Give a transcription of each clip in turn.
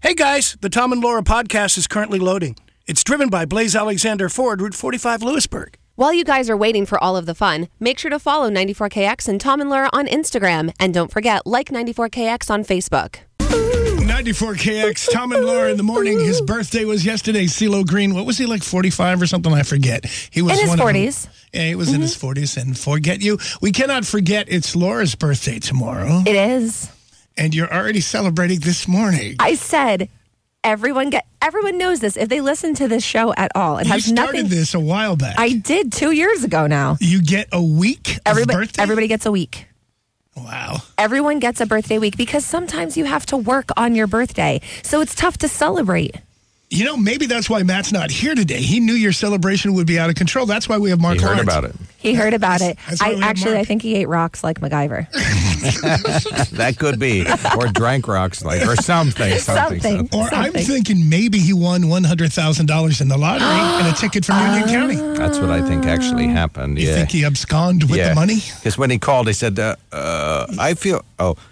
Hey guys, the Tom and Laura podcast is currently loading. It's driven by Blaze Alexander Ford, Route 45, Lewisburg. While you guys are waiting for all of the fun, make sure to follow 94KX and Tom and Laura on Instagram. And don't forget, like 94KX on Facebook. 94KX, Tom and Laura in the morning. His birthday was yesterday. CeeLo Green, what was he, like 45 or something? I forget. He was in his one 40s. Yeah, he was in his 40s. And forget you. We cannot forget it's Laura's birthday tomorrow. It is. And you're already celebrating this morning. I said, everyone knows this. If they listen to this show at all, it has nothing. You started this a while back. I did 2 years ago now. You get a week of birthday? Everybody gets a week. Wow. Everyone gets a birthday week because sometimes you have to work on your birthday. So it's tough to celebrate. You know, maybe that's why Matt's not here today. He knew your celebration would be out of control. That's why we have Mark Lawrence. He heard about it. He heard about it. I think he ate rocks like MacGyver. That could be. Or drank rocks like, or something. I'm thinking maybe he won $100,000 in the lottery and a ticket from Union County. That's what I think actually happened. You think he absconded with the money? Because when he called, he said, I feel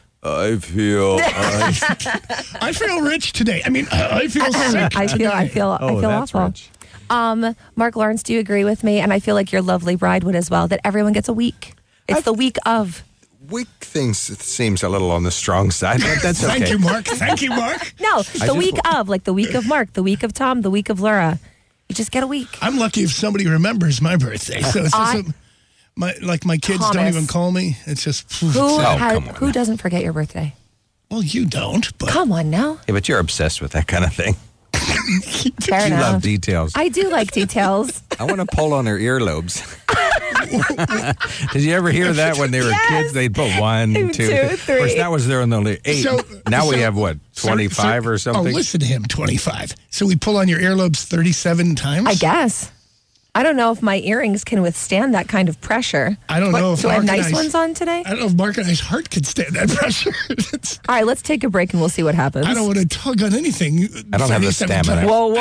rich today. I mean, I feel sick. I feel awful. Rich. Mark Lawrence, do you agree with me? And I feel like your lovely bride would as well, that everyone gets a week. It's the week of. Week things seems a little on the strong side, but that's okay. Thank you, Mark. No, the week of, like the week of Mark, the week of Tom, the week of Laura. You just get a week. I'm lucky if somebody remembers my birthday. So it's just my kids don't even call me. It's just who doesn't forget your birthday? Well, you don't. But come on now. Yeah, but you're obsessed with that kind of thing. Fair enough. You love details. I do like details. I want to pull on her earlobes. Did you ever hear that when they were kids? They'd put 1, 2, 3. Of course, that was there on the 8. Now we have what, 25 or something? Oh, listen to him, 25. So we pull on your earlobes 37 times? I guess. I don't know if my earrings can withstand that kind of pressure. I don't know if do I have nice ones on today? I don't know if Mark and I's heart can stand that pressure. All right, let's take a break and we'll see what happens. I don't want to tug on anything. I don't have the stamina. Whoa.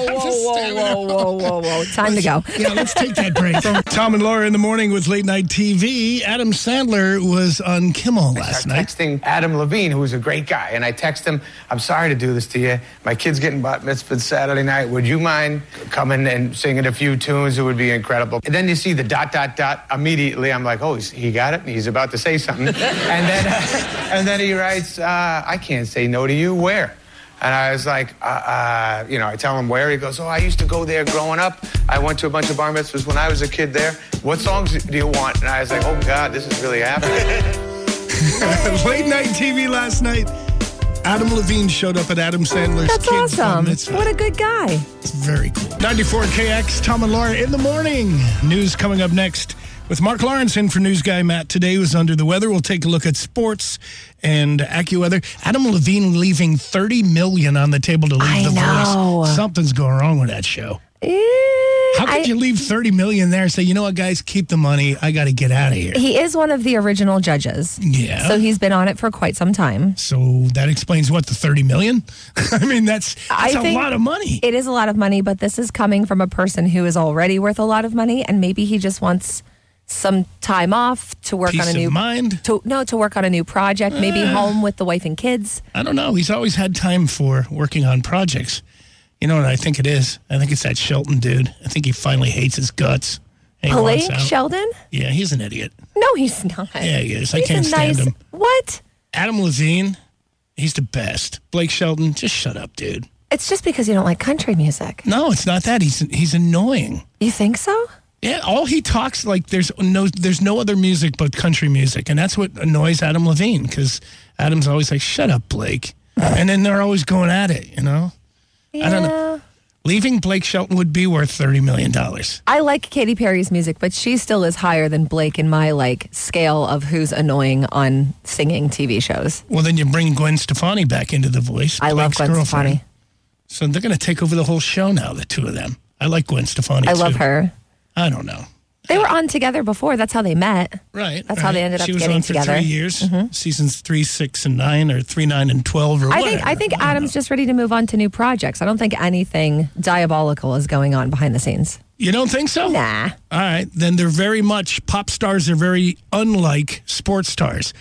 Time to go. Yeah, let's take that break. From Tom and Laura in the morning with Late Night TV, Adam Sandler was on Kimmel last night. Texting Adam Levine, who's a great guy, and I text him, I'm sorry to do this to you. My kid's getting bat mitzvah Saturday night. Would you mind coming and singing a few tunes? It would be incredible. And then you see the ... Immediately, I'm like, oh, he got it. He's about to say something. and then he writes, I can't say no to you. Where? And I was like, I tell him where. He goes, I used to go there growing up. I went to a bunch of bar mitzvahs when I was a kid there. What songs do you want? And I was like, oh, God, this is really happening. Late Night TV last night. Adam Levine showed up at Adam Sandler's That's kids' awesome. bar mitzvah. What a good guy. It's very cool. 94KX, Tom and Laura in the morning. News coming up next with Mark Lawrence in for News Guy Matt. Today was under the weather. We'll take a look at sports and AccuWeather. Adam Levine leaving $30 million on the table to leave The Voice. Something's going wrong with that show. How could you leave $30 million there and say, you know what, guys, keep the money. I got to get out of here. He is one of the original judges. Yeah. So he's been on it for quite some time. So that explains what, the $30 million? I mean, that's a lot of money. It is a lot of money, but this is coming from a person who is already worth a lot of money, and maybe he just wants some time off to work on a new mind. To work on a new project, maybe home with the wife and kids. I don't know. He's always had time for working on projects. You know what I think it is? I think it's that Shelton dude. I think he finally hates his guts. Blake Sheldon? Yeah, he's an idiot. No, he's not. Yeah, he is. I can't stand him. What? Adam Levine, he's the best. Blake Sheldon, just shut up, dude. It's just because you don't like country music. No, it's not that. He's annoying. You think so? Yeah, all he talks like there's no other music but country music, and that's what annoys Adam Levine, because Adam's always like, shut up, Blake. And then they're always going at it, you know? Yeah. I don't know. Leaving Blake Shelton would be worth $30 million. I like Katy Perry's music, but she still is higher than Blake in my scale of who's annoying on singing TV shows. Well, then you bring Gwen Stefani back into The Voice. I love Gwen Stefani. So they're going to take over the whole show now, the two of them. I like Gwen Stefani, I love her. I don't know. They were on together before. That's how they met. Right. That's how they ended up getting together. She was on for 3 years. Mm-hmm. Seasons 3, 6, and 9, or 3, 9, and 12, or whatever. I think Adam's just ready to move on to new projects. I don't think anything diabolical is going on behind the scenes. You don't think so? Nah. All right. Then they're very much, pop stars are very unlike sports stars.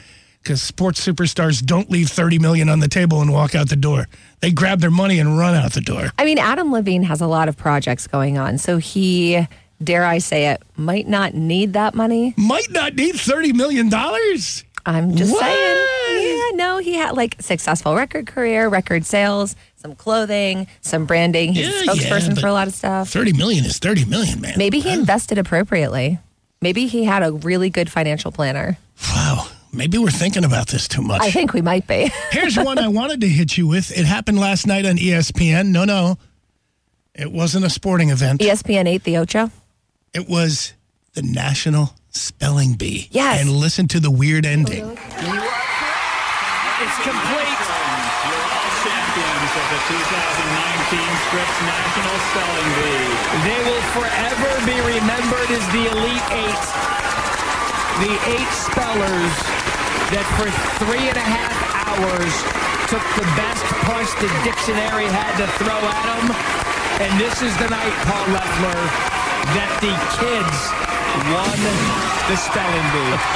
because sports superstars don't leave $30 million on the table and walk out the door. They grab their money and run out the door. I mean, Adam Levine has a lot of projects going on, so he, dare I say it, might not need that money. Might not need $30 million? I'm just saying. Yeah, no, he had like successful record career, record sales, some clothing, some branding. He's a spokesperson for a lot of stuff. $30 million is $30 million, man. Maybe he invested appropriately. Maybe he had a really good financial planner. Wow. Maybe we're thinking about this too much. I think we might be. Here's one I wanted to hit you with. It happened last night on ESPN. No. It wasn't a sporting event. ESPN 8, the Ocho? It was the National Spelling Bee. Yes. And listen to the weird ending. It's complete. You're all champions of the 2019 Scripps National Spelling Bee. They will forever be remembered as the Elite Eight. The 8 spellers that for 3.5 hours took the best punch the dictionary had to throw at them. And this is the night, Paul Leffler, that the kids won the spelling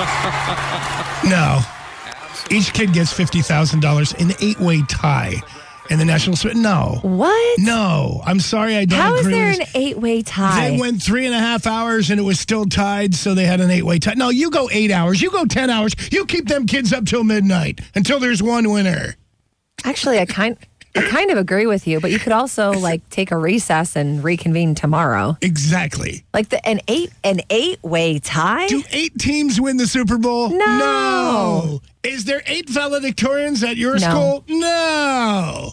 bee. No. Each kid gets $50,000 in 8-way tie in the National Spelling. No. What? No. I'm sorry, I don't How agree. How is there an 8-way tie? They went 3.5 hours and it was still tied, so they had an 8-way tie. No, you go 8 hours. You go 10 hours. You keep them kids up till midnight until there's one winner. Actually, I kind of agree with you, but you could also like take a recess and reconvene tomorrow. Exactly. Like an 8-way tie? Do 8 teams win the Super Bowl? No. Is there 8 valedictorians at your school? No.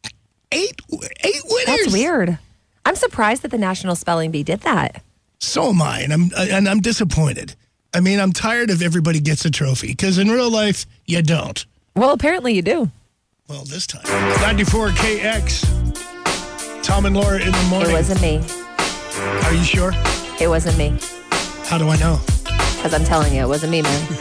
8 winners. That's weird. I'm surprised that the National Spelling Bee did that. So am I, and I'm disappointed. I mean, I'm tired of everybody gets a trophy, because in real life, you don't. Well, apparently you do. Well, this time. 94 KX. Tom and Laura in the morning. It wasn't me. Are you sure? It wasn't me. How do I know? Because I'm telling you, it wasn't me, man.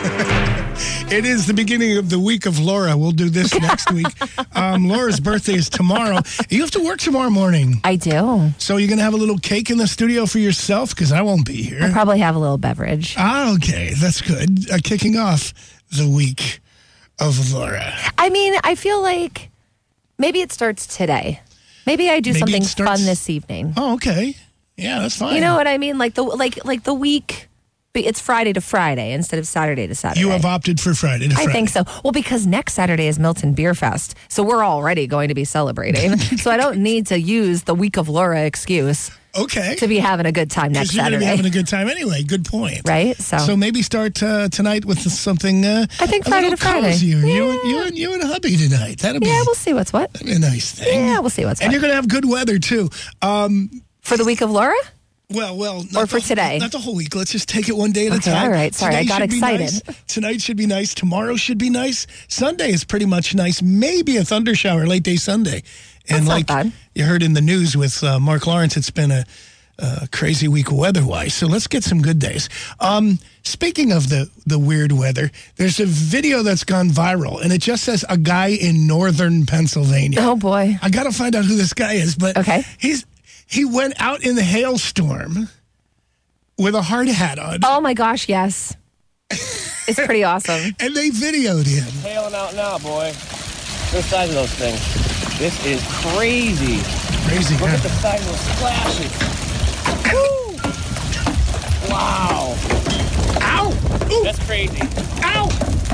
It is the beginning of the week of Laura. We'll do this next week. Laura's birthday is tomorrow. You have to work tomorrow morning. I do. So you're going to have a little cake in the studio for yourself? Because I won't be here. I'll probably have a little beverage. Ah, okay. That's good. Kicking off the week of Laura. I mean, I feel like maybe it starts today. Maybe I do something fun this evening. Oh, okay. Yeah, that's fine. You know what I mean? Like the week. It's Friday to Friday instead of Saturday to Saturday. You have opted for Friday to Friday. I think so. Well, because next Saturday is Milton Beer Fest, so we're already going to be celebrating. So I don't need to use the week of Laura excuse. Okay. To be having a good time next Saturday. You're going to be having a good time anyway. Good point. Right? So maybe start tonight with something. I think Friday to Friday. Cozier. Yeah. You and hubby tonight. That'll be. Yeah, we'll see what's what. That'll be a nice thing. Yeah, we'll see what's what. And you're going to have good weather too. For the week of Laura? Well, or for today? Not the whole week. Let's just take it one day at a time. All right. Sorry, I got excited. Nice. Tonight should be nice. Tomorrow should be nice. Sunday is pretty much nice. Maybe a thunder shower late day Sunday. And That's not bad. You heard in the news with Mark Lawrence, it's been a crazy week weather-wise. So let's get some good days. Speaking of the weird weather, there's a video that's gone viral, and it just says a guy in northern Pennsylvania. Oh, boy. I got to find out who this guy is, but okay. He went out in the hailstorm with a hard hat on. Oh, my gosh, yes. It's pretty awesome. And they videoed him. Hailing out now, boy. Look at the size of those things. This is crazy. Crazy, Look at the size of those splashes. Woo! Wow. Ow! Ooh. That's crazy. Ow!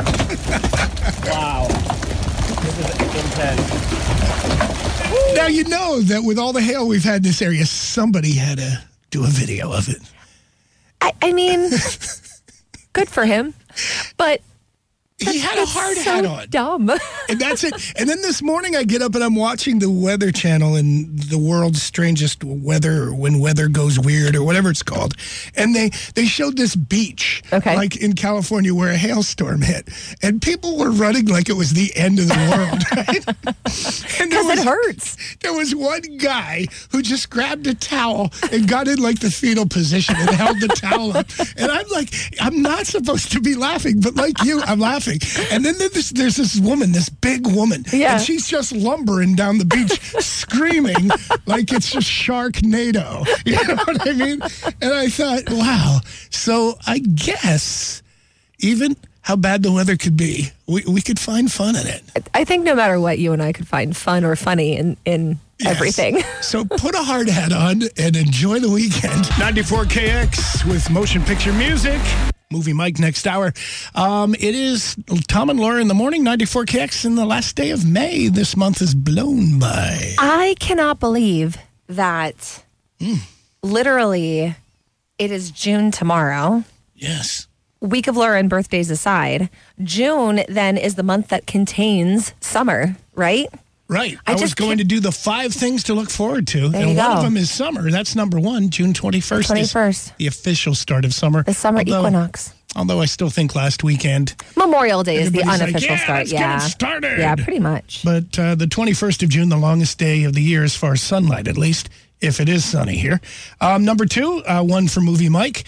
Wow. This is intense. Now, you know that with all the hail we've had in this area, somebody had to do a video of it. I mean, good for him, but he had a hard hat on. Dumb. And that's it. And then this morning I get up and I'm watching the Weather Channel and the world's strangest weather, or when weather goes weird, or whatever it's called. And they showed this beach, like in California, where a hailstorm hit. And people were running like it was the end of the world, right? Because it hurts. There was one guy who just grabbed a towel and got in like the fetal position and held the towel up. And I'm like, I'm not supposed to be laughing, but like you, I'm laughing. And then there's this woman, this big woman, and she's just lumbering down the beach, screaming like it's a Sharknado. You know what I mean? And I thought, wow. So I guess even how bad the weather could be, we could find fun in it. I think no matter what, you and I could find fun or funny in everything. So put a hard hat on and enjoy the weekend. 94 KX with motion picture music. Movie Mike next hour. It is Tom and Laura in the morning, 94 KX, and the last day of May. This month is blown by. I cannot believe that literally it is June tomorrow. Yes. Week of Laura and birthdays aside, June then is the month that contains summer, right? Right. I was going to do the 5 things to look forward to. There and you one go. of them is summer. That's number 1. June 21st. 21st. The official start of summer. The summer equinox. Although I still think last weekend. Memorial Day is the unofficial start. Let's get it started. Yeah, pretty much. But the 21st of June, the longest day of the year as far as sunlight, at least, if it is sunny here. Number 2, one for Movie Mike.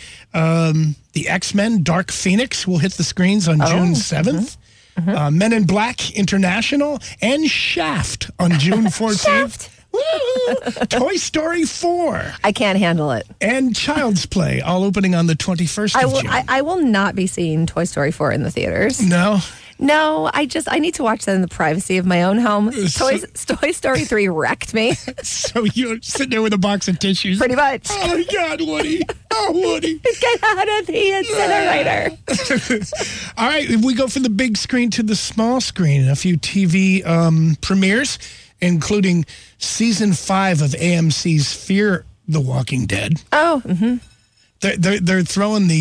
The X-Men Dark Phoenix will hit the screens on June 7th. Men in Black International and Shaft on June 14th. Shaft. Woo! Toy Story 4. I can't handle it. And Child's Play, all opening on the 21st of June. I will not be seeing Toy Story 4 in the theaters. No? No, I need to watch that in the privacy of my own home. Toy Story 3 wrecked me. So you're sitting there with a box of tissues. Pretty much. Oh, my God, Woody. Oh, Woody. Get out of the incinerator. All right, if we go from the big screen to the small screen, a few TV premieres, including Season 5 of AMC's Fear the Walking Dead. Oh, mm-hmm. They're throwing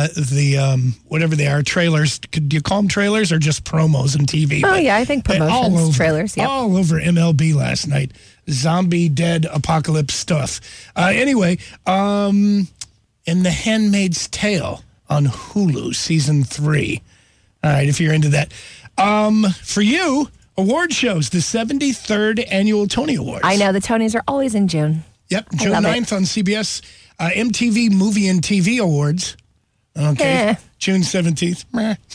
the whatever they are, trailers. Do you call them trailers or just promos on TV? Oh, yeah, I think promotions, trailers. Yep. All over MLB last night. Zombie, dead, apocalypse stuff. Anyway, in The Handmaid's Tale on Hulu, Season 3. All right, if you're into that. For you, award shows, the 73rd Annual Tony Awards. I know, the Tonys are always in June. Yep, June 9th on CBS. MTV Movie and TV Awards. Okay. June 17th.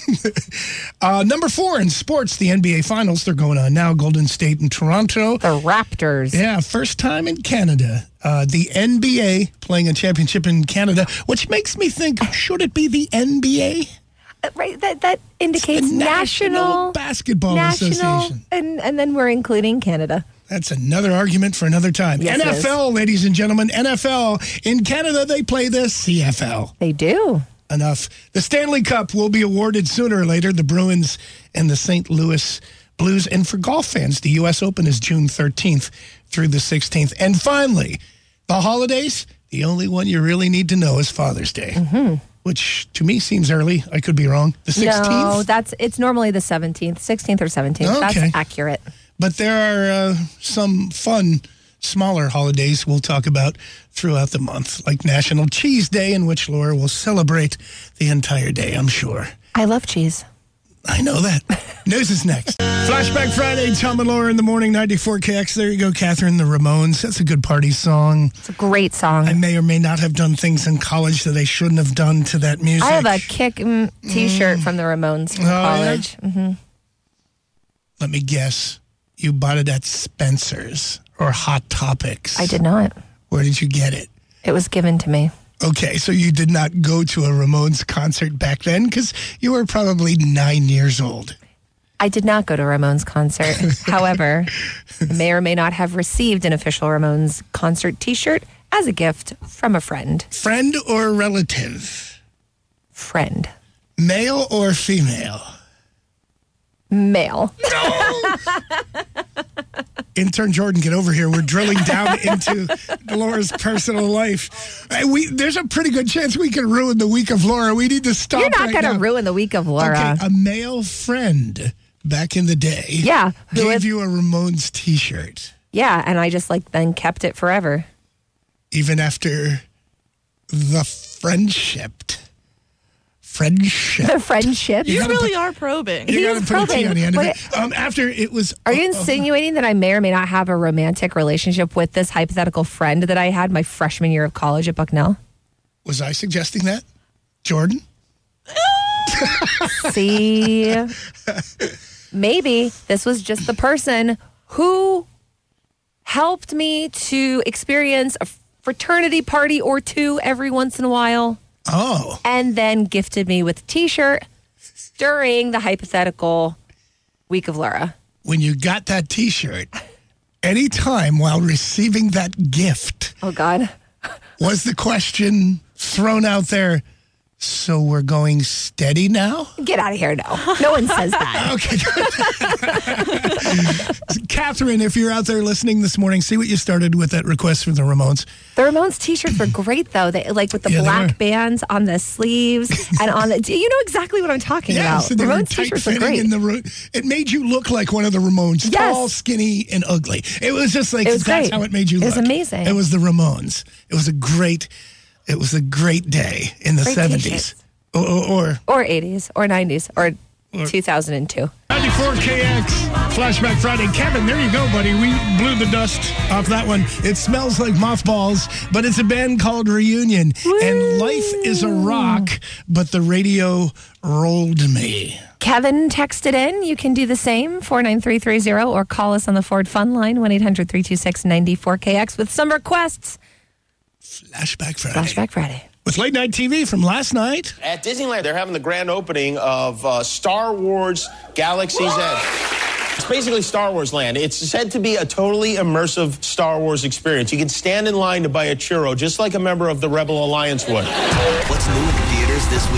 Number 4 in sports, the NBA Finals. They're going on now. Golden State and Toronto. The Raptors. Yeah, first time in Canada. The NBA playing a championship in Canada, which makes me think, should it be the NBA? Right, that indicates National Basketball Association. And then we're including Canada. That's another argument for another time. Yes, NFL, ladies and gentlemen, NFL. In Canada, they play the CFL. They do. Enough. The Stanley Cup will be awarded sooner or later. The Bruins and the St. Louis Blues. And for golf fans, the U.S. Open is June 13th through the 16th. And finally, the holidays. The only one you really need to know is Father's Day. Which to me seems early. I could be wrong. The 16th? No, it's normally the 17th, 16th or 17th. Okay. That's accurate. But there are some fun, smaller holidays we'll talk about throughout the month, like National Cheese Day, in which Laura will celebrate the entire day, I'm sure. I love cheese. I know that. News is next. Flashback Friday, Tom and Laura in the morning, 94 KX. There you go, Catherine, the Ramones. That's a good party song. It's a great song. I may or may not have done things in college that I shouldn't have done to that music. I have a Kick T-shirt from the Ramones from college. Yeah? Mm-hmm. Let me guess. You bought it at Spencer's or Hot Topics. I did not. Where did you get it? It was given to me. Okay, so you did not go to a Ramones concert back then because you were probably 9 years old. I did not go to a Ramones concert. However, I may or may not have received an official Ramones concert T-shirt as a gift from a friend. Friend or relative? Friend. Male or female? Male. No! Intern Jordan, get over here. We're drilling down into Laura's personal life. There's a pretty good chance we can ruin the week of Laura. We need to stop. You're not going to ruin the week of Laura. Okay, a male friend back in the day. Yeah. Gave you a Ramones T-shirt. Yeah, and I just then kept it forever. Even after the friendship. The friendship. You really are probing. You got to put a T on the end of it. After it was. Are you insinuating that I may or may not have a romantic relationship with this hypothetical friend that I had my freshman year of college at Bucknell? Was I suggesting that, Jordan? See, maybe this was just the person who helped me to experience a fraternity party or two every once in a while. Oh. And then gifted me with a T-shirt during the hypothetical Week of Laura. When you got that T-shirt, anytime while receiving that gift, oh God, was the question thrown out there, so we're going steady now? Get out of here, no. No one says that. Okay. Catherine, if you're out there listening this morning, see what you started with that request from the Ramones. The Ramones T-shirts were great, though. They with the black bands on the sleeves and on the. You know exactly what I'm talking about. So the Ramones T-shirts were great. It made you look like one of the Ramones, tall, skinny, and ugly. It was just like that's great. how it made you look. It was amazing. It was the Ramones. It was a great day in the great 70s. T-shirts. Or 80s, or 90s, or 2002. 94 KX, Flashback Friday. Kevin, there you go, buddy. We blew the dust off that one. It smells like mothballs, but it's a band called Reunion. Woo! And life is a rock, but the radio rolled me. Kevin texted in. You can do the same, 49330, or call us on the Ford Fun line, 1-800-326-94KX with some requests. Flashback Friday. Flashback Friday. With late night TV from last night. At Disneyland, they're having the grand opening of Star Wars Galaxy's Edge. It's basically Star Wars land. It's said to be a totally immersive Star Wars experience. You can stand in line to buy a churro, just like a member of the Rebel Alliance would. What's new in theaters this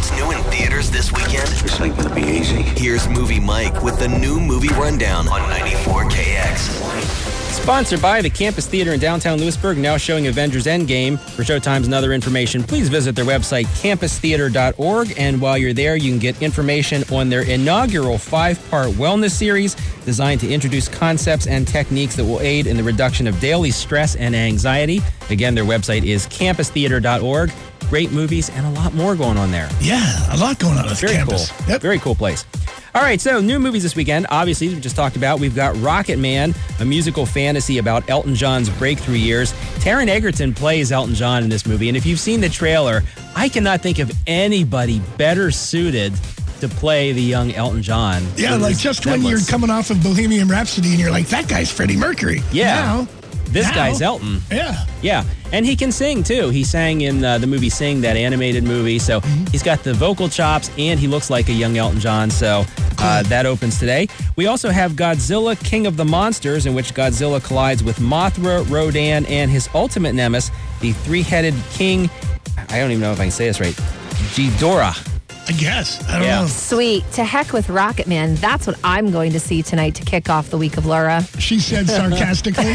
weekend? This ain't gonna be easy. Here's Movie Mike with the new movie rundown on 94 KX. Sponsored by the Campus Theater in downtown Lewisburg, now showing Avengers Endgame. For showtimes and other information, please visit their website, campustheater.org. And while you're there, you can get information on their inaugural 5-part wellness series designed to introduce concepts and techniques that will aid in the reduction of daily stress and anxiety. Again, their website is campustheater.org. Great movies and a lot more going on there. Yeah, a lot going on at the campus. Cool. Yep. Very cool place. All right, so new movies this weekend. Obviously, we just talked about, we've got Rocket Man, a musical fantasy about Elton John's breakthrough years. Taron Egerton plays Elton John in this movie, and if you've seen the trailer, I cannot think of anybody better suited to play the young Elton John. Yeah, like just when you're coming off of Bohemian Rhapsody and you're like, that guy's Freddie Mercury. Yeah. This guy's Elton. Yeah. Yeah. And he can sing, too. He sang in the movie Sing, that animated movie. So he's got the vocal chops, and he looks like a young Elton John. So that opens today. We also have Godzilla, King of the Monsters, in which Godzilla collides with Mothra, Rodan, and his ultimate nemesis, the three-headed king. I don't even know if I can say this right. Ghidorah. I guess. I don't know. Sweet. To heck with Rocket Man. That's what I'm going to see tonight to kick off the Week of Laura. She said sarcastically.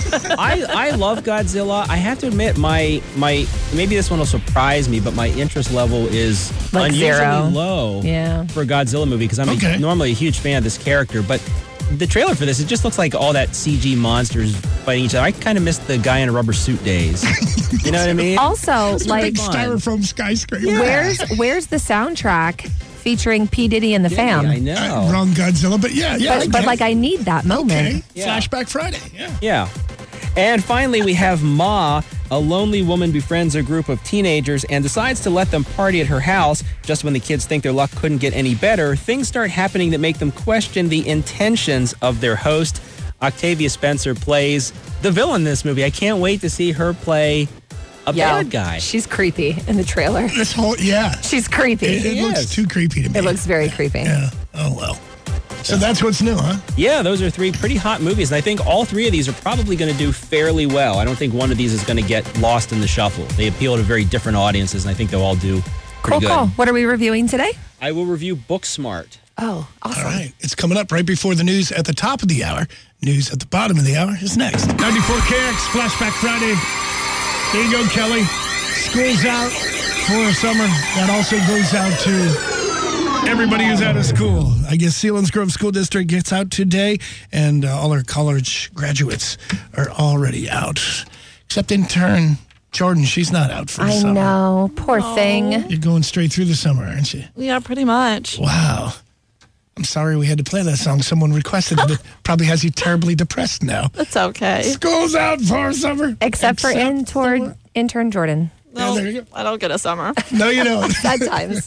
I love Godzilla. I have to admit, my maybe this one will surprise me, but my interest level is like unusually low for a Godzilla movie because I'm normally a huge fan of this character. But the trailer for this, it just looks like all that CG monsters fighting each other. I kind of missed the guy in a rubber suit days. You know what I mean? Also, it's like big styrofoam skyscraper. Where's the soundtrack featuring P. Diddy and the Fam? I know. Wrong Godzilla, but but like I need that moment. Okay. Flashback Friday. Yeah. And finally, we have Ma. A lonely woman befriends a group of teenagers and decides to let them party at her house. Just when the kids think their luck couldn't get any better, things start happening that make them question the intentions of their host. Octavia Spencer plays the villain in this movie. I can't wait to see her play a bad guy. She's creepy in the trailer. She's creepy. It looks too creepy to me. It looks very creepy. Yeah. Oh, well. So that's what's new, huh? Yeah, those are 3 pretty hot movies, and I think all 3 of these are probably going to do fairly well. I don't think one of these is going to get lost in the shuffle. They appeal to very different audiences, and I think they'll all do pretty good. Cool. What are we reviewing today? I will review Booksmart. Oh, awesome. All right. It's coming up right before the news at the top of the hour. News at the bottom of the hour is next. 94 KX, Flashback Friday. There you go, Kelly. School's out for summer. That also goes out to everybody who's out of school. I guess Selinsgrove School District gets out today, and all our college graduates are already out. Except intern Jordan, she's not out for the summer. I know. Poor thing. You're going straight through the summer, aren't you? Yeah, pretty much. Wow. I'm sorry we had to play that song. Someone requested it. It probably has you terribly depressed now. It's okay. School's out for summer. Except for intern Jordan. No, there you go. I don't get a summer. No, you don't. Sad times.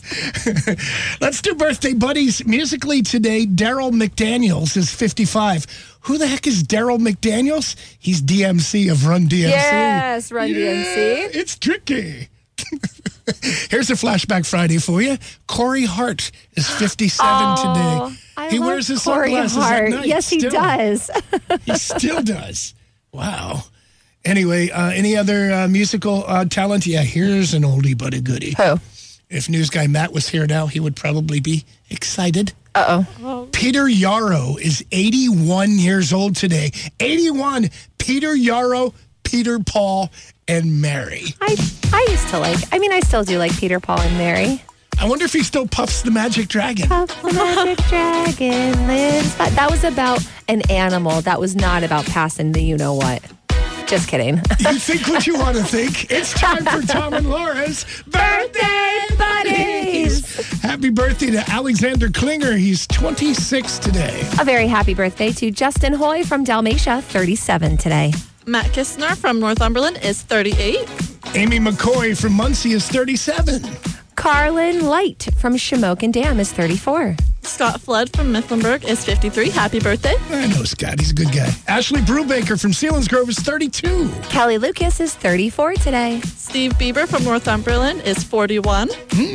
Let's do birthday buddies. Musically today, Daryl McDaniels is 55. Who the heck is Daryl McDaniels? He's DMC of Run DMC. Yes, Run DMC. It's tricky. Here's a Flashback Friday for you. Corey Hart is 57 today. He wears his Corey sunglasses Hart. at night. Yes, he does. He still does. Wow. Anyway, any other musical talent? Yeah, here's an oldie but a goodie. Who? If news guy Matt was here now, he would probably be excited. Uh-oh. Peter Yarrow is 81 years old today. 81. Peter Yarrow, Peter, Paul, and Mary. I used to I still do like Peter, Paul, and Mary. I wonder if he still puffs the magic dragon. Puff the magic dragon lives. But that was about an animal. That was not about passing the you-know-what. Just kidding. You think what you want to think. It's time for Tom and Laura's Birthday Buddies. Happy birthday to Alexander Klinger. He's 26 today. A very happy birthday to Justin Hoy from Dalmatia, 37 today. Matt Kistner from Northumberland is 38. Amy McCoy from Muncie is 37. Carlin Light from Shamokin Dam is 34. Scott Flood from Mifflinburg is 53. Happy birthday. I know Scott. He's a good guy. Ashley Brubaker from Selinsgrove is 32. Kelly Lucas is 34 today. Steve Bieber from Northumberland is 41.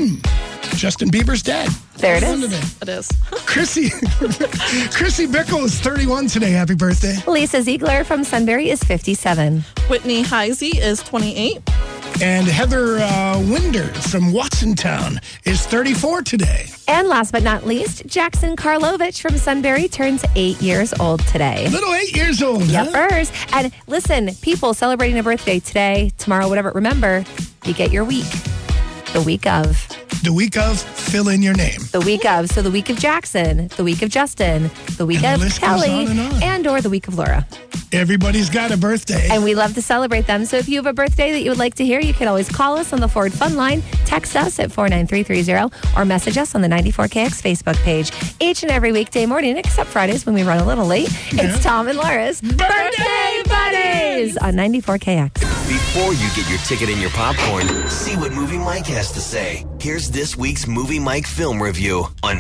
Justin Bieber's dad. There it is. It is. Chrissy Bickle is 31 today. Happy birthday. Lisa Ziegler from Sunbury is 57. Whitney Heisey is 28. And Heather Winder from Watsontown is 34 today. And last but not least, Jackson Karlovich from Sunbury turns 8 years old today. Little 8 years old, huh? Yuppers. And listen, people celebrating a birthday today, tomorrow, whatever, remember, you get your week. The week of. The week of, fill in your name. The week of. So the week of Jackson, the week of Justin, the week of Kelly, and or the week of Laura. Everybody's got a birthday. And we love to celebrate them. So if you have a birthday that you would like to hear, you can always call us on the Ford Fun Line, text us at 49330, or message us on the 94KX Facebook page. Each and every weekday morning, except Fridays when we run a little late, it's Tom and Laura's Birthday Buddies on 94KX. Before you get your ticket and your popcorn, see what Movie Mike has to say. Here's this week's Movie Mike film review on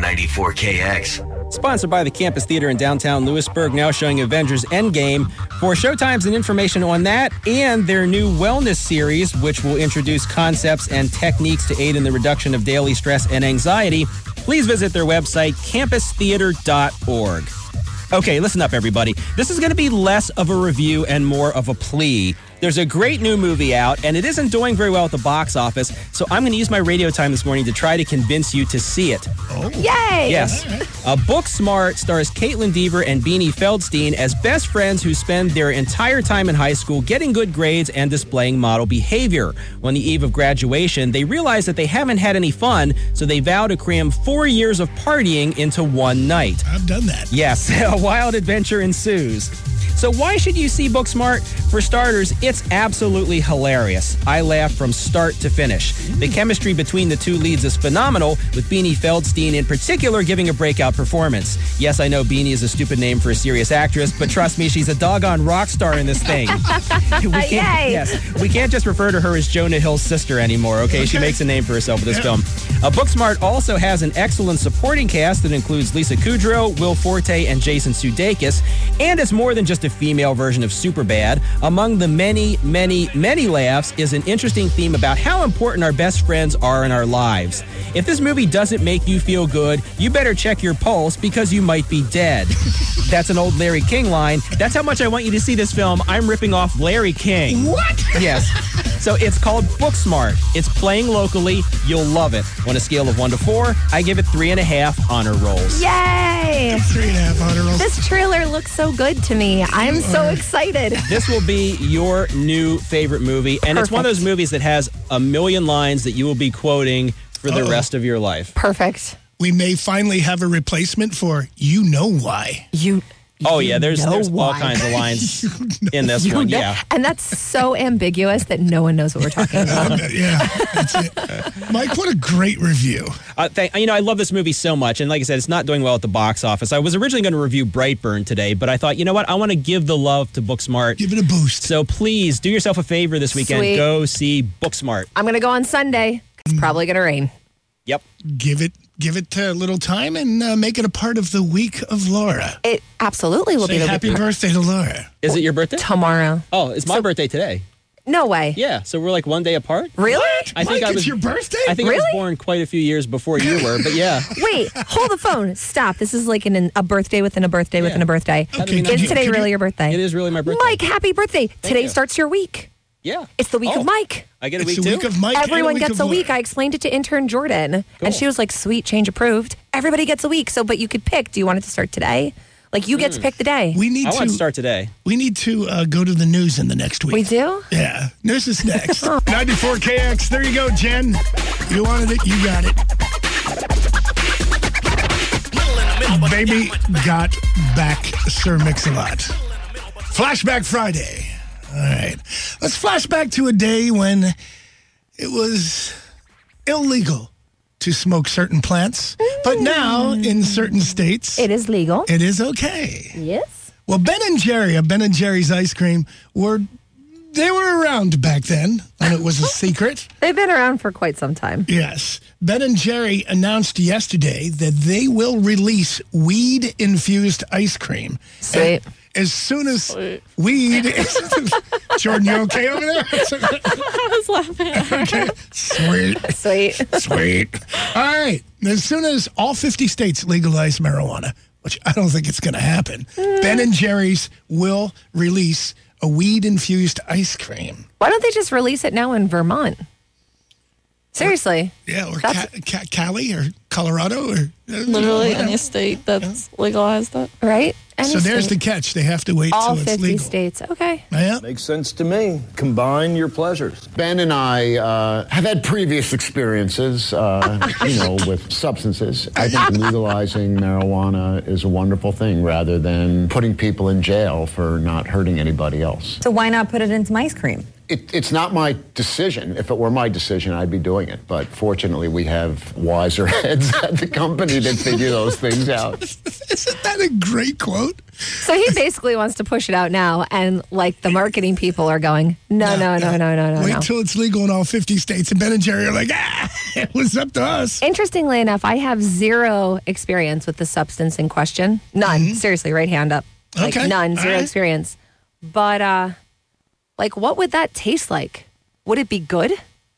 94KX. Sponsored by the Campus Theater in downtown Lewisburg, now showing Avengers Endgame. For showtimes and information on that and their new wellness series, which will introduce concepts and techniques to aid in the reduction of daily stress and anxiety, please visit their website, campustheater.org. Okay, listen up, everybody. This is going to be less of a review and more of a plea. There's a great new movie out, and it isn't doing very well at the box office, so I'm going to use my radio time this morning to try to convince you to see it. Oh. Yay! Yes. Booksmart stars Caitlin Dever and Beanie Feldstein as best friends who spend their entire time in high school getting good grades and displaying model behavior. On the eve of graduation, they realize that they haven't had any fun, so they vow to cram 4 years of partying into one night. I've done that. Yes, a wild adventure ensues. So why should you see Booksmart? For starters, it's absolutely hilarious. I laughed from start to finish. The chemistry between the two leads is phenomenal, with Beanie Feldstein in particular giving a breakout performance. Yes, I know Beanie is a stupid name for a serious actress, but trust me, she's a doggone rock star in this thing. We can't just refer to her as Jonah Hill's sister anymore, okay? She makes a name for herself with this film. Booksmart also has an excellent supporting cast that includes Lisa Kudrow, Will Forte, and Jason Sudeikis, and it's more than just a female version of Superbad. Among the many, many, many laughs is an interesting theme about how important our best friends are in our lives. If this movie doesn't make you feel good, you better check your pulse because you might be dead. That's an old Larry King line. That's how much I want you to see this film. I'm ripping off Larry King. What? Yes. So it's called Booksmart. It's playing locally. You'll love it. On a scale of 1 to 4, I give it 3.5 honor rolls. Yay! 3.5 honor rolls. This trailer looks so good to me. I'm so excited. This will be your new favorite movie, and It's one of those movies that has a million lines that you will be quoting for the rest of your life. Perfect. We may finally have a replacement for You Know Why. Oh, yeah, there's all kinds of lines in this one, yeah. And that's so ambiguous that no one knows what we're talking about. Yeah, that's it. Mike, what a great review. I love this movie so much, and like I said, it's not doing well at the box office. I was originally going to review Brightburn today, but I thought, you know what, I want to give the love to Booksmart. Give it a boost. So please, do yourself a favor this weekend. Sweet. Go see Booksmart. I'm going to go on Sunday. It's probably going to rain. Yep. Give it a little time and make it a part of the week of Laura. It absolutely will be the happy birthday to Laura. Is it your birthday? Tomorrow. Oh, it's my birthday today. No way. Yeah, so we're like one day apart. Really? What? Mike, it's your birthday? I think I Really? was born quite a few years before you were, but yeah. Wait, hold the phone. Stop. This is like a birthday within a birthday within a birthday. Okay, Is today really your birthday? It is really my birthday. Mike, happy birthday. Today you. starts your week. Yeah. It's the week of Mike. I get a It's week the too? week of Mike. and Everyone gets of a week. Laura. I explained it to intern Jordan, and she was like, "Sweet, change approved." Everybody gets a week. So, but you could pick. Do you want it to start today? Like you get to pick the day. We need I to want to start today. We need to go to the news in the next week. We do? Yeah. News is next. 94 KX. There you go, Jen. You wanted it. You got it. Baby got back Sir Mix-a-Lot. Flashback Friday. All right. Let's flash back to a day when it was illegal to smoke certain plants, but now in certain states, It is legal. it is okay. Yes. Well, Ben and Jerry's ice cream were around back then when it was a secret. They've been around for quite some time. Yes. Ben and Jerry announced yesterday that they will release weed-infused ice cream. Sweet. And as soon as weed is... Jordan, you okay over there? I was laughing. Okay. Sweet. Sweet. All right. As soon as all 50 states legalize marijuana, which I don't think it's going to happen, Ben and Jerry's will release a weed-infused ice cream. Why don't they just release it now in Vermont? Seriously. Yeah, or Cali or Colorado or... Literally whatever. any state that's legalized it. Right? Any So there's state. the catch. They have to wait All till it's 50 legal. states. Okay. Yeah. Makes sense to me. Combine your pleasures. Ben and I have had previous experiences, with substances. I think legalizing marijuana is a wonderful thing rather than putting people in jail for not hurting anybody else. So why not put it in some ice cream? It's not my decision. If it were my decision, I'd be doing it. But fortunately, we have wiser heads at the company that figure those things out. Isn't that a great quote? So he basically wants to push it out now, and like the marketing people are going, no. Wait till it's legal in all 50 states, and Ben and Jerry are like, it was up to us. Interestingly enough, I have zero experience with the substance in question. None. Seriously, right hand up. Like Okay. none. Zero All right. experience. But like, what would that taste like? Would it be good?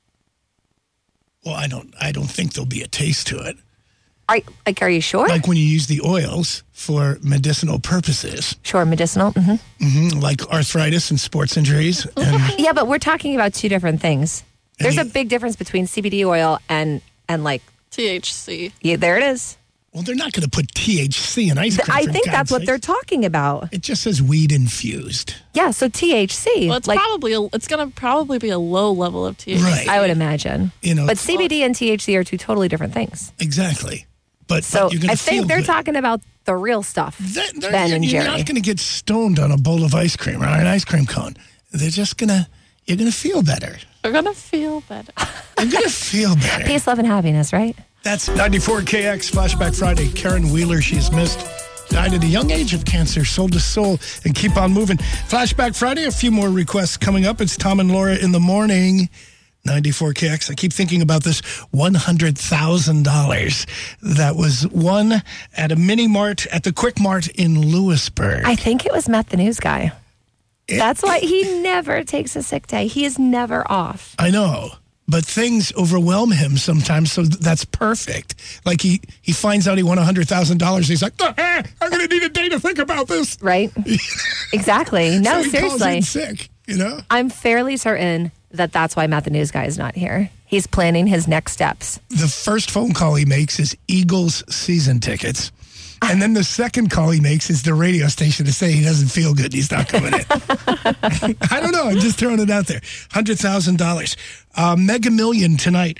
Well, I don't think there'll be a taste to it. Are you sure? Like when you use the oils for medicinal purposes. Sure, medicinal. Like arthritis and sports injuries. And Yeah, but we're talking about two different things. There's a big difference between CBD oil and like THC. Yeah, there it is. well, they're not going to put THC in ice cream. I for think God's that's what sakes. they're talking about. It just says weed infused. Yeah, so THC. Well, it's going to probably be a low level of THC. Right. I would imagine. You know, But CBD and THC are two totally different things. exactly. But So you're gonna I think feel they're good. talking about the real stuff. Ben and You're Jerry. not going to get stoned on a bowl of ice cream or an ice cream cone. They're just you're going to feel better. They're going to feel better. You're going to feel better. Peace, love, and happiness, right? That's 94 KX Flashback Friday. Karen Wheeler, she's missed. Died at a young age of cancer, soul to soul, and keep on moving. Flashback Friday, a few more requests coming up. It's Tom and Laura in the morning. 94 KX. I keep thinking about this $100,000 that was won at a mini mart at the Quick Mart in Lewisburg. I think it was Matt the news guy. That's why he never takes a sick day. He is never off. I know, but things overwhelm him sometimes, so that's perfect. Like he finds out he won $100,000. He's like, I'm going to need a day to think about this. Right? Exactly. No, So he calls seriously. in sick, you know? I'm fairly certain that that's why Matt the news guy is not here. He's planning his next steps. The first phone call he makes is Eagles season tickets. And then the second call he makes is the radio station to say he doesn't feel good. He's not coming in. I don't know. I'm just throwing it out there. $100,000. Mega Million tonight.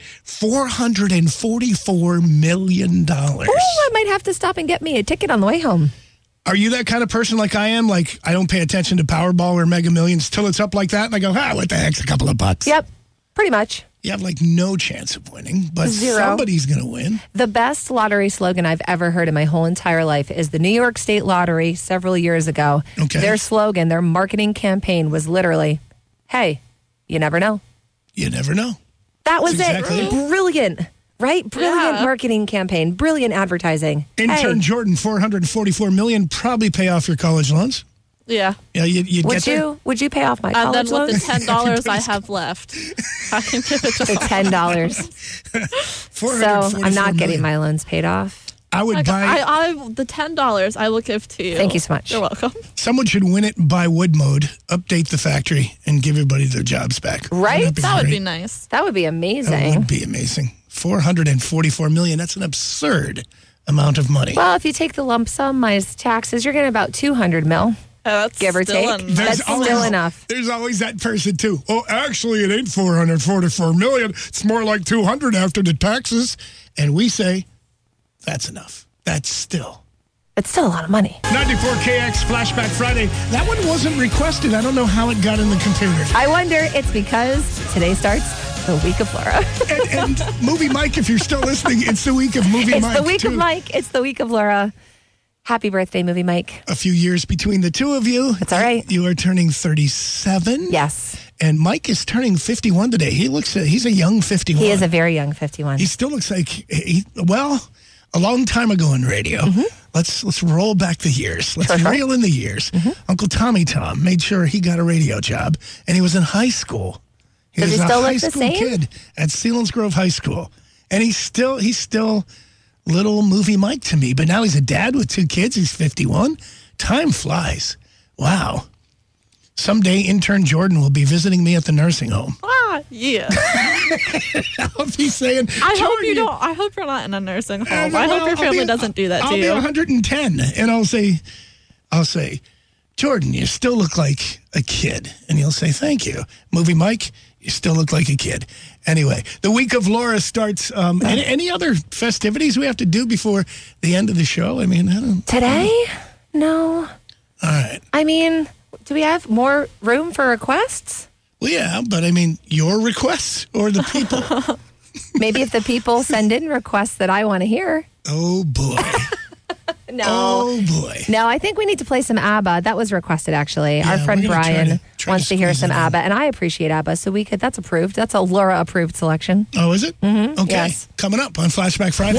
$444 million. Oh, I might have to stop and get me a ticket on the way home. Are you that kind of person like I am? Like, I don't pay attention to Powerball or Mega Millions till it's up like that. And I go, what the heck's a couple of bucks? Yep, pretty much. You have like no chance of winning, but Zero. somebody's going to win. The best lottery slogan I've ever heard in my whole entire life is the New York State Lottery several years ago. Okay. Their slogan, their marketing campaign was literally, hey, you never know. You never know. That was That's exactly it. it. Brilliant. Right? Brilliant marketing campaign. Brilliant advertising. Intern Jordan, $444 million, probably pay off your college loans. Yeah. Yeah, you'd Would get there? you? Would you pay off my And college then with loans? the $10 I have left, I can give it to The $10. So I'm not getting my loans paid off. I would buy the $10 I will give to you. Thank you so much. You're welcome. Someone should win it by wood mode, update the factory, and give everybody their jobs back. Right? That would be nice. That would be amazing. That would be amazing. $444 million. That's an absurd amount of money. Well, if you take the lump sum minus taxes, you're getting about $200 million. That's give or take. That's still enough. There's always that person too. Oh, actually, it ain't $444 million. It's more like 200 after the taxes. And we say, that's enough. It's still a lot of money. 94KX Flashback Friday. That one wasn't requested. I don't know how it got in the computer. I wonder, it's because today starts the week of Laura. and Movie Mike, if you're still listening, it's the week of Movie Mike. It's the week of Mike. It's the week of Laura. Happy birthday, Movie Mike. A few years between the two of you. That's all right. You are turning 37. Yes. And Mike is turning 51 today. He's a young 51. He is a very young 51. He still looks like, a long time ago in radio. Mm-hmm. Let's roll back the years. Let's reel in the years. Mm-hmm. Uncle Tommy Tom made sure he got a radio job, and he was in high school. Does he still look the same? Kid at Selinsgrove High School. And he's still little Movie Mike to me. But now he's a dad with 2 kids. He's 51. Time flies. Wow. Someday intern Jordan will be visiting me at the nursing home. Yeah. I'll be saying, I hope you're not in a nursing home. I hope your family doesn't do that to you. I'll be 110 and I'll say, Jordan, you still look like a kid. And he'll say, thank you. Movie Mike, you still look like a kid. Anyway, the week of Laura starts. Any other festivities we have to do before the end of the show? I mean, Today? No. All right. I mean, do we have more room for requests? Well, yeah, but I mean, your requests or the people? Maybe if the people send in requests that I want to hear. Oh, boy. No. Oh, boy. No, I think we need to play some ABBA. That was requested, actually. Yeah, Our friend Brian wants to hear some it in. ABBA, and I appreciate ABBA, so that's approved. That's a Laura-approved selection. Oh, is it? Mm-hmm. Okay. Yes. Coming up on Flashback Friday.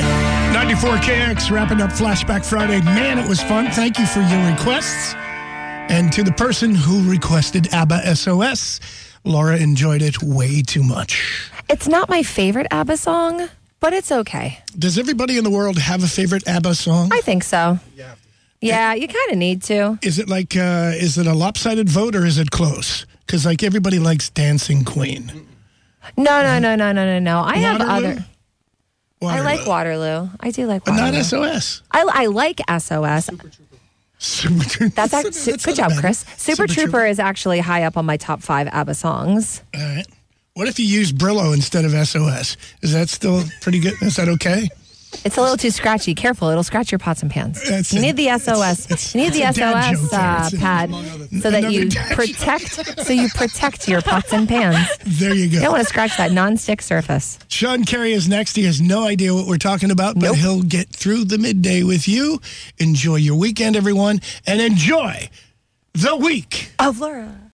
94KX, wrapping up Flashback Friday. Man, it was fun. Thank you for your requests. And to the person who requested ABBA SOS, Laura enjoyed it way too much. It's not my favorite ABBA song, but it's okay. Does everybody in the world have a favorite ABBA song? I think so. Yeah, you kind of need to. Is it is it a lopsided vote or is it close? Because everybody likes Dancing Queen. No. I have Waterloo? I like Waterloo. I do like But Waterloo. not SOS. I like SOS. Super Trooper. That's good job, Chris. Super Trooper is actually high up on my top 5 ABBA songs. All right. What if you use Brillo instead of SOS? Is that still pretty good? Is that okay? It's a little too scratchy. Careful, it'll scratch your pots and pans. You need the SOS. You need the SOS pad so that you protect your pots and pans. There you go. You don't want to scratch that non-stick surface. Sean Carey is next. He has no idea what we're talking about, but he'll get through the midday with you. Enjoy your weekend, everyone, and enjoy the week of Laura.